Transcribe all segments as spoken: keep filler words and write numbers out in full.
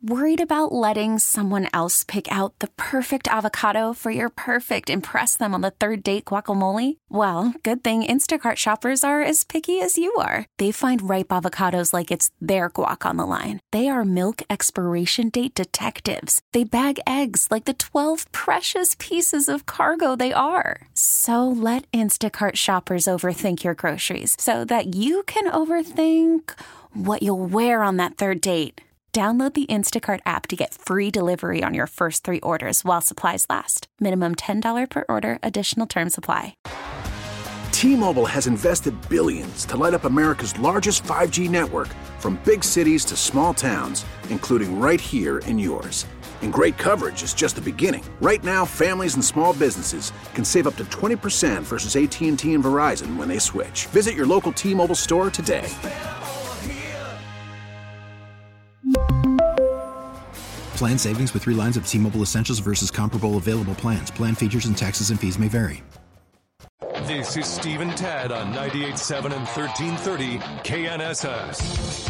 Worried about letting someone else pick out the perfect avocado for your perfect impress them on the third date guacamole? Well, good thing Instacart shoppers are as picky as you are. They find ripe avocados like it's their guac on the line. They are milk expiration date detectives. They bag eggs like the twelve precious pieces of cargo they are. So let Instacart shoppers overthink your groceries so that you can overthink what you'll wear on that third date. Download the Instacart app to get free delivery on your first three orders while supplies last. Minimum ten dollars per order. Additional terms apply. T-Mobile has invested billions to light up America's largest five G network, from big cities to small towns, including right here in yours. And great coverage is just the beginning. Right now, families and small businesses can save up to twenty percent versus A T and T and Verizon when they switch. Visit your local T-Mobile store today. Plan savings with three lines of T-Mobile Essentials versus comparable available plans. Plan features and taxes and fees may vary. This is Steve and Tad on ninety-eight point seven and thirteen thirty K N S S.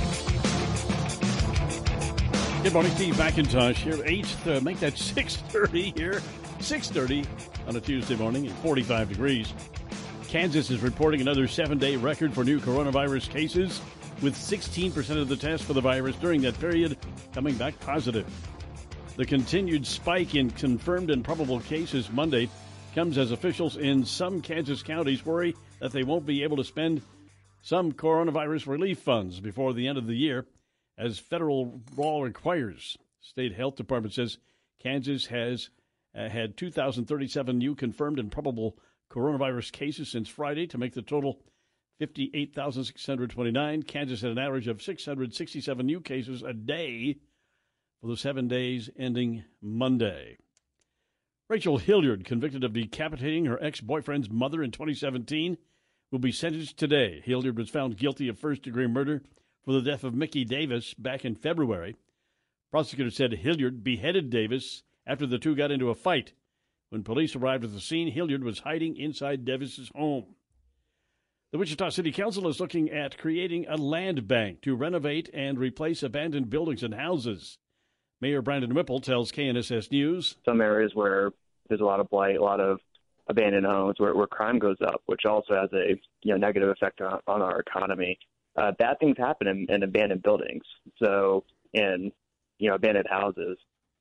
Good morning, Steve McIntosh here. eight, uh, make that six thirty here. six thirty on a Tuesday morning at forty-five degrees. Kansas is reporting another seven-day record for new coronavirus cases, with sixteen percent of the tests for the virus during that period coming back positive. The continued spike in confirmed and probable cases Monday comes as officials in some Kansas counties worry that they won't be able to spend some coronavirus relief funds before the end of the year, as federal law requires. State Health Department says Kansas has uh, had two thousand thirty-seven new confirmed and probable coronavirus cases since Friday to make the total fifty-eight thousand six hundred twenty-nine. Kansas had an average of six hundred sixty-seven new cases a day for the seven days ending Monday. Rachel Hilliard, convicted of decapitating her ex-boyfriend's mother in twenty seventeen, will be sentenced today. Hilliard was found guilty of first-degree murder for the death of Mickey Davis back in February. Prosecutors said Hilliard beheaded Davis after the two got into a fight. When police arrived at the scene, Hilliard was hiding inside Davis's home. The Wichita City Council is looking at creating a land bank to renovate and replace abandoned buildings and houses. Mayor Brandon Whipple tells K N S S News. Some areas where there's a lot of blight, a lot of abandoned homes, where, where crime goes up, which also has a you know negative effect on, on our economy. Uh, bad things happen in, in abandoned buildings, so in you know abandoned houses.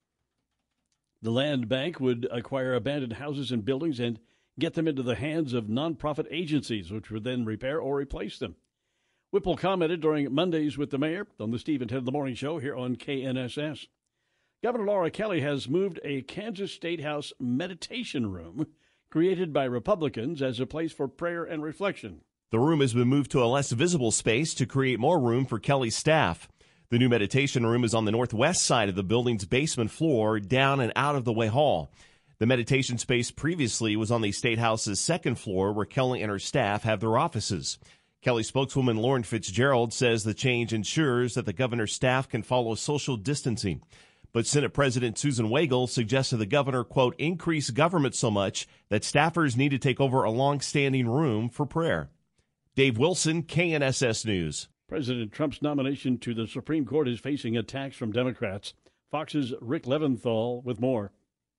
The land bank would acquire abandoned houses and buildings and get them into the hands of nonprofit agencies, which would then repair or replace them. Whipple commented during Mondays with the mayor on the Steve and Ted in the Morning Show here on K N S S. Governor Laura Kelly has moved a Kansas State House meditation room created by Republicans as a place for prayer and reflection. The room has been moved to a less visible space to create more room for Kelly's staff. The new meditation room is on the northwest side of the building's basement floor, down and out of the way hall. The meditation space previously was on the State House's second floor, where Kelly and her staff have their offices. Kelly spokeswoman Lauren Fitzgerald says the change ensures that the governor's staff can follow social distancing. But Senate President Susan Wagle suggested the governor, quote, increase government so much that staffers need to take over a long-standing room for prayer. Dave Wilson, K N S S News. President Trump's nomination to the Supreme Court is facing attacks from Democrats. Fox's Rick Leventhal with more.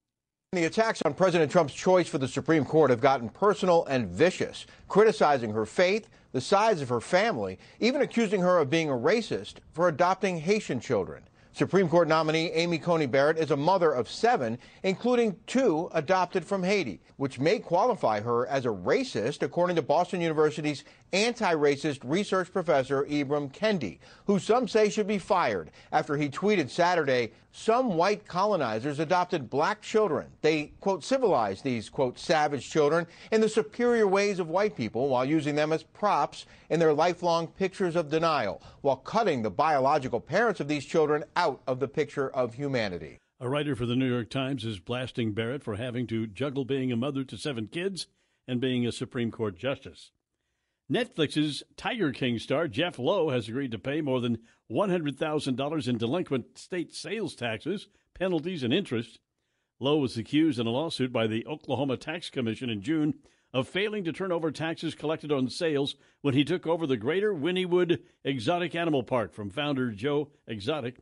The attacks on President Trump's choice for the Supreme Court have gotten personal and vicious, criticizing her faith, the size of her family, even accusing her of being a racist for adopting Haitian children. Supreme Court nominee Amy Coney Barrett is a mother of seven, including two adopted from Haiti, which may qualify her as a racist, according to Boston University's anti-racist research professor Ibram Kendi, who some say should be fired after he tweeted Saturday, some white colonizers adopted black children. They, quote, civilized these, quote, savage children in the superior ways of white people while using them as props in their lifelong pictures of denial, while cutting the biological parents of these children out of the picture of humanity. A writer for the New York Times is blasting Barrett for having to juggle being a mother to seven kids and being a Supreme Court justice. Netflix's Tiger King star Jeff Lowe has agreed to pay more than one hundred thousand dollars in delinquent state sales taxes, penalties, and interest. Lowe was accused in a lawsuit by the Oklahoma Tax Commission in June of failing to turn over taxes collected on sales when he took over the Greater Wynnewood Exotic Animal Park from founder Joe Exotic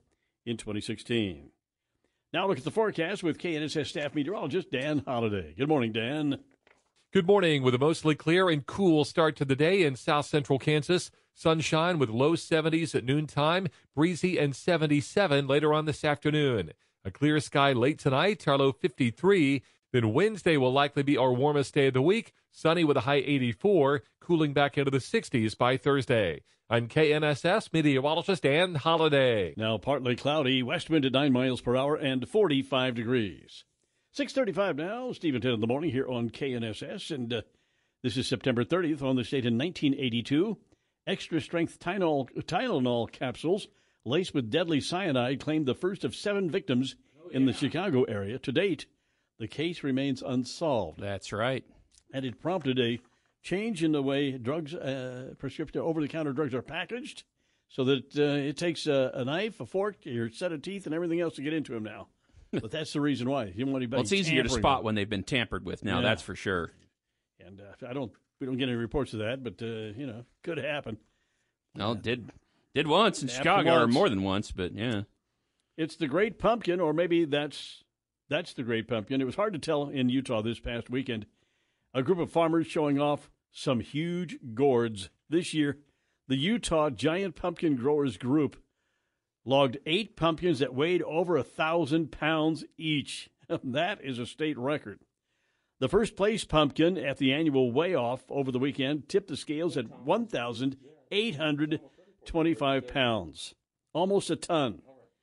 in twenty sixteen. Now look at the forecast with K N S S staff meteorologist Dan Holliday. Good morning, Dan. Good morning. With a mostly clear and cool start to the day in south central Kansas. Sunshine with low seventies at noontime, breezy and seventy-seven later on this afternoon. A clear sky late tonight, our low fifty-three. Then Wednesday will likely be our warmest day of the week, sunny with a high eighty-four, cooling back into the sixties by Thursday. I'm K N S S meteorologist Dan Holliday. Now partly cloudy, west wind at nine miles per hour and forty-five degrees. six thirty-five now, Stephen ten in the morning here on K N S S, and uh, this is September thirtieth on this date in nineteen eighty-two. Extra-strength Tylenol, Tylenol capsules laced with deadly cyanide claimed the first of seven victims oh, yeah. in the Chicago area. To date, the case remains unsolved. That's right. And it prompted a change in the way drugs, uh, prescription over-the-counter drugs are packaged so that uh, it takes a, a knife, a fork, your set of teeth, and everything else to get into them now. But that's the reason why. You don't want anybody well, it's easier to spot them. when they've been tampered with now, yeah. That's for sure. And uh, I don't, we don't get any reports of that, but, uh, you know, could happen. Well, it did, did once in Chicago, once. Or more than once, but yeah. It's the Great Pumpkin, or maybe that's that's the Great Pumpkin. It was hard to tell in Utah this past weekend. A group of farmers showing off some huge gourds. This year, the Utah Giant Pumpkin Growers Group logged eight pumpkins that weighed over a thousand pounds each. That is a state record. The first place pumpkin at the annual weigh-off over the weekend tipped the scales at one thousand eight hundred twenty-five pounds, almost a ton.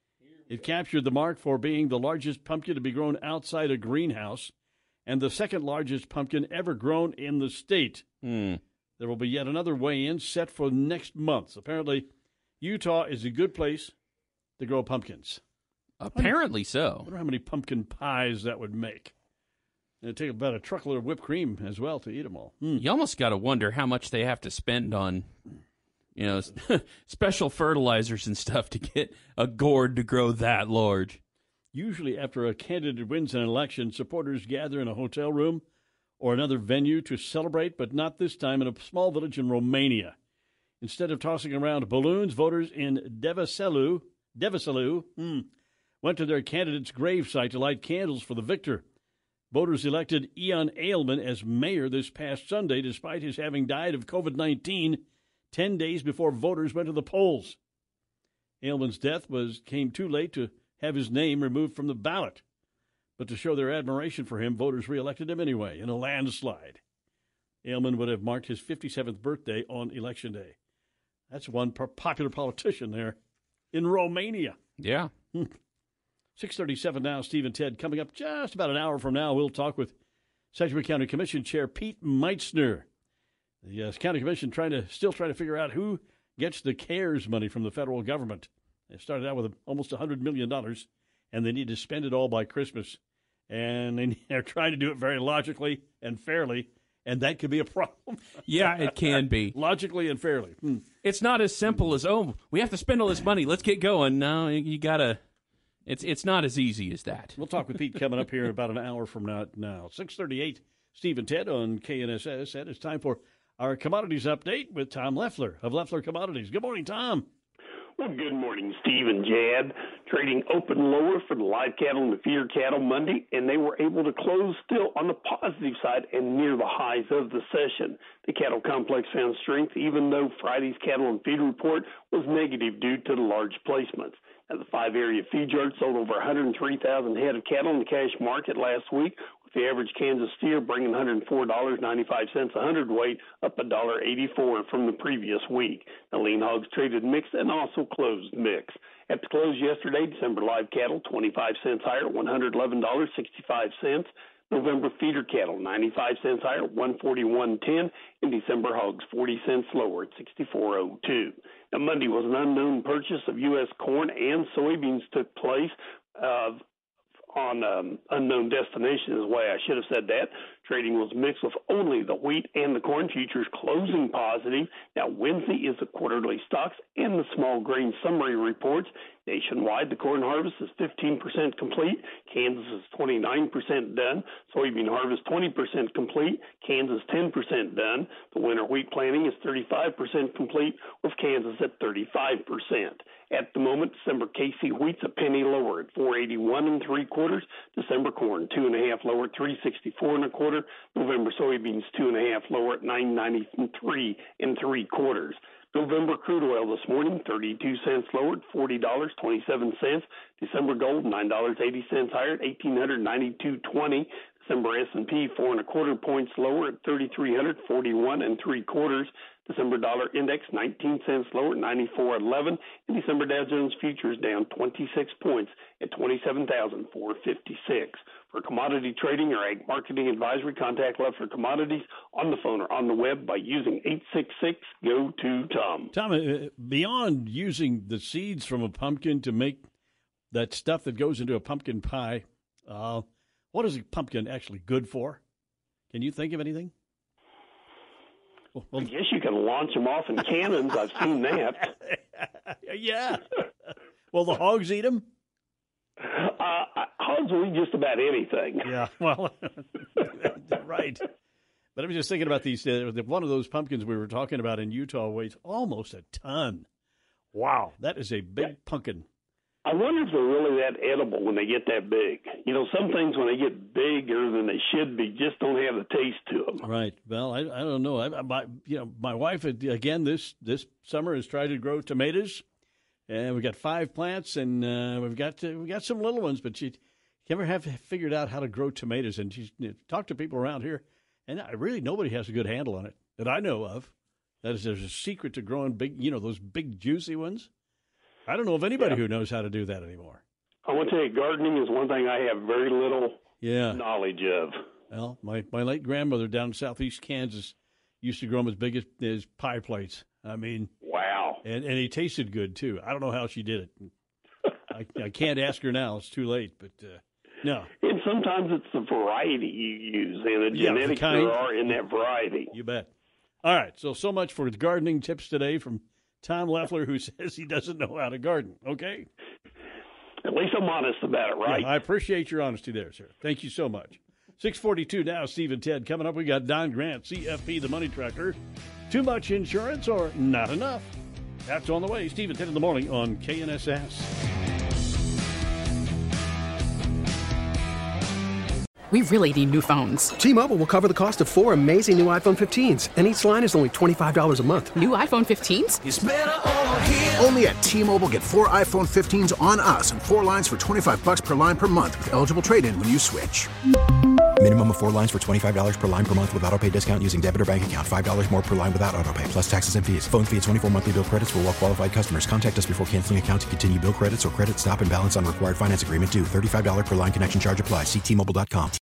It captured the mark for being the largest pumpkin to be grown outside a greenhouse and the second largest pumpkin ever grown in the state. Mm. There will be yet another weigh-in set for next month. Apparently, Utah is a good place to grow pumpkins. Apparently so. I wonder how many pumpkin pies that would make. And it'd take about a truckload of whipped cream as well to eat them all. Mm. You almost got to wonder how much they have to spend on, you know, special fertilizers and stuff to get a gourd to grow that large. Usually after a candidate wins an election, supporters gather in a hotel room or another venue to celebrate, but not this time in a small village in Romania. Instead of tossing around balloons, voters in Devaselu, Devaselu hmm, went to their candidate's gravesite to light candles for the victor. Voters elected Ian Ailman as mayor this past Sunday, despite his having died of covid nineteen ten days before voters went to the polls. Ailman's death was came too late to have his name removed from the ballot. But to show their admiration for him, voters reelected him anyway in a landslide. Ailman would have marked his fifty-seventh birthday on Election Day. That's one popular politician there in Romania. Yeah. Hmm. six thirty-seven now, Steve and Ted. Coming up just about an hour from now, we'll talk with Sedgwick County Commission Chair Pete Meitzner. The uh, County Commission trying to still trying to figure out who gets the CARES money from the federal government. They started out with almost one hundred million dollars, and they need to spend it all by Christmas. And they, they're trying to do it very logically and fairly, and that could be a problem. Yeah, it can be. Logically and fairly. Hmm. It's not as simple as, oh, we have to spend all this money. Let's get going. No, you got to. It's it's not as easy as that. We'll talk with Pete coming up here in about an hour from now. now. six thirty-eight, Steve and Ted on K N S S. And it's time for our commodities update with Tom Leffler of Leffler Commodities. Good morning, Tom. Well, good morning, Steve and Jad. Trading open lower for the live cattle and the feeder cattle Monday, and they were able to close still on the positive side and near the highs of the session. The cattle complex found strength, even though Friday's cattle and feed report was negative due to the large placements. Now, the five-area feed yard sold over one hundred three thousand head of cattle in the cash market last week, with the average Kansas steer bringing one hundred four dollars and ninety-five cents a hundredweight, up one dollar eighty-four from the previous week. Now, lean hogs traded mixed and also closed mixed. At the close yesterday, December live cattle twenty-five cents higher, one hundred eleven dollars and sixty-five cents. November feeder cattle ninety-five cents higher, one forty-one ten, and December hogs forty cents lower at sixty-four oh two. Now, Monday was an unknown purchase of U S corn and soybeans took place uh, on um, unknown destination is the way I should have said that. Trading was mixed with only the wheat and the corn futures closing positive. Now, Wednesday is the quarterly stocks and the small grain summary reports. Nationwide, the corn harvest is fifteen percent complete. Kansas is twenty-nine percent done. Soybean harvest twenty percent complete. Kansas ten percent done. The winter wheat planting is thirty-five percent complete, with Kansas at thirty-five percent. At the moment, December K C wheat's a penny lower at four eighty-one and three quarters. December corn two and a half lower at three sixty-four and a quarter. November soybeans two and a half lower at nine ninety-three and three quarters. November crude oil this morning, thirty-two cents lower at forty dollars and twenty-seven cents. December gold, nine dollars and eighty cents higher at eighteen ninety-two twenty. December S and P, four and a quarter points lower at thirty-three forty-one and three quarters. December dollar index, nineteen cents lower at ninety-four eleven. And December Dow Jones futures down twenty-six points at twenty-seven thousand four hundred fifty-six. For commodity trading or ag marketing advisory, contact Leffler Commodities on the phone or on the web by using eight six six, G O two, Tom. Tom, uh, beyond using the seeds from a pumpkin to make that stuff that goes into a pumpkin pie, uh, what is a pumpkin actually good for? Can you think of anything? Well, I guess you can launch them off in cannons. I've seen that. Yeah. Well, the hogs eat them? Uh, hogs will eat just about anything. Yeah, well, right. But I was just thinking about these. Uh, one of those pumpkins we were talking about in Utah weighs almost a ton. Wow, that is a big yeah. pumpkin. I wonder if they're really that edible when they get that big. You know, some things when they get bigger than they should be just don't have the taste to them. Right. Well, I, I don't know. I, my, you know, my wife again this this summer has tried to grow tomatoes, and we got five plants, and uh, we've got uh, we got some little ones, but she never have figured out how to grow tomatoes. And she's you know, talked to people around here, and I, really nobody has a good handle on it that I know of. That is, there's a secret to growing big, you know, those big juicy ones. I don't know of anybody yeah. who knows how to do that anymore. I want to tell you, gardening is one thing I have very little yeah. knowledge of. Well, my, my late grandmother down in southeast Kansas used to grow them as big as, as pie plates. I mean, wow. And and he tasted good, too. I don't know how she did it. I, I can't ask her now. It's too late, but uh, no. And sometimes it's the variety you use and the yeah, genetics the there are in that variety. You bet. All right, so, so much for gardening tips today from Tom Leffler, who says he doesn't know how to garden. Okay? At least I'm honest about it, right? Yeah, I appreciate your honesty there, sir. Thank you so much. six forty-two now, Steve and Ted. Coming up, we got Don Grant, C F P, the money tracker. Too much insurance or not enough? That's on the way. Steve and Ted in the morning on K N S S. We really need new phones. T-Mobile will cover the cost of four amazing new iPhone fifteens, and each line is only twenty-five dollars a month. New iPhone fifteens? It's better over here. Only at T-Mobile, get four iPhone fifteens on us and four lines for twenty-five dollars per line per month with eligible trade-in when you switch. Minimum of four lines for twenty-five dollars per line per month with autopay discount using debit or bank account. five dollars more per line without autopay, plus taxes and fees. Phone fee at twenty-four monthly bill credits for well-qualified customers. Contact us before canceling account to continue bill credits or credit stop and balance on required finance agreement due. thirty-five dollars per line connection charge applies. See T Mobile dot com.